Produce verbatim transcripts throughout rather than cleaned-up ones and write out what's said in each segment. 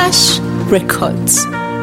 Cash Records.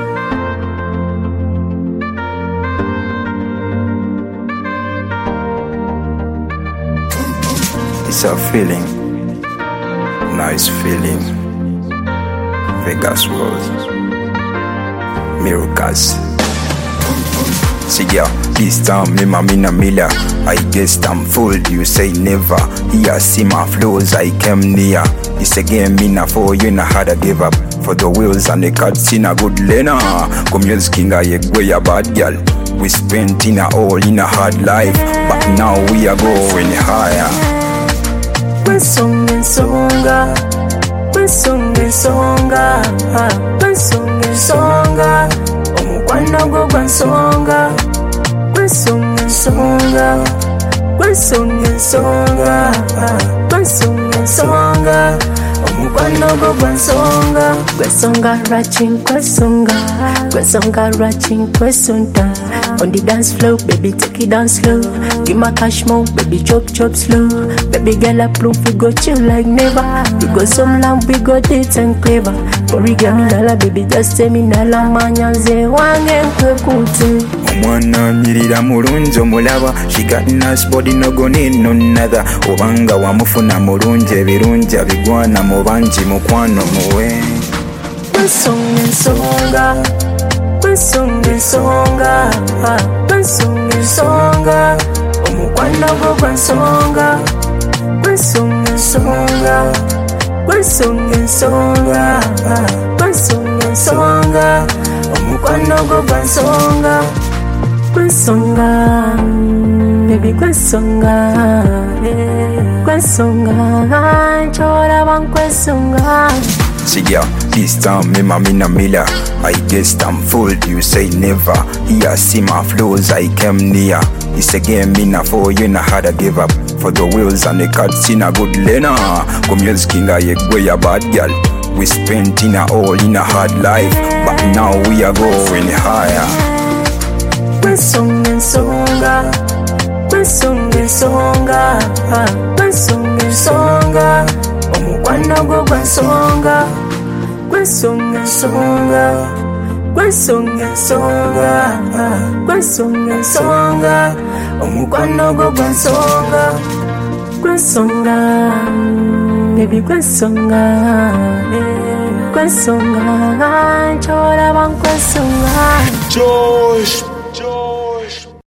It's a feeling, nice feeling. Vegas Rose, Miracles. See ya, this time me mamina miller. I guess I'm fooled, you say never. Here see my flows, I came near. This again me na for you na had a give up. For the wheels and the cuts in a good lena. Come use king I egg a bad girl. We spent in a all in a hard life, but now we are going higher. Kwesunga songa, kwesunga songa, kwesunga songa, omukwano gwo gwansonga. Kwesunga songa, kwesunga songa, kwesunga songa, omukwano gwo gwansonga. Kwesonga ratching, kwesonga, kwesonga ratching, kwesonga. On the dance floor, baby, take it down slow. Give my cash more, baby, chop chop slow. Baby girl, approve, we go chill like never. We go some lamb, we go date and clever. For we get me nala, baby, just tell me nala manya ze wange kwekute. Omwana nyirira mulungi omulaba. She got nice body, no go need no nother. Obanga wamufuna mulungi ebirungi abigwana mu bangi mukwano muwe. Kwesonga songa, kwesonga songa, kwesonga songa, omukwano gwo gwansonga. Kwesonga songa, kwesonga songa, kwesonga songa, omukwano gwo gwansonga. Kwesonga, baby kwesonga, kwesonga, chora bang kwesonga. See ya, this time me mamina miller. I guess I'm fooled, you say never. Here see my flows, I came near. This again me na for you na had a give up. For the wheels and the cuts in a good lena. Come use king I egg a bad girl. We spent in a all in a hard life, but now we are going higher. Kwesonga songa, kwesonga songa, kwesonga songa, omukwano gwo gwansonga. Kwesonga songa, kwesonga songa, kwesonga songa, omukwano gwo gwansonga. Kwesonga, baby kwesonga, kwesonga, chora bang kwesonga. Josh.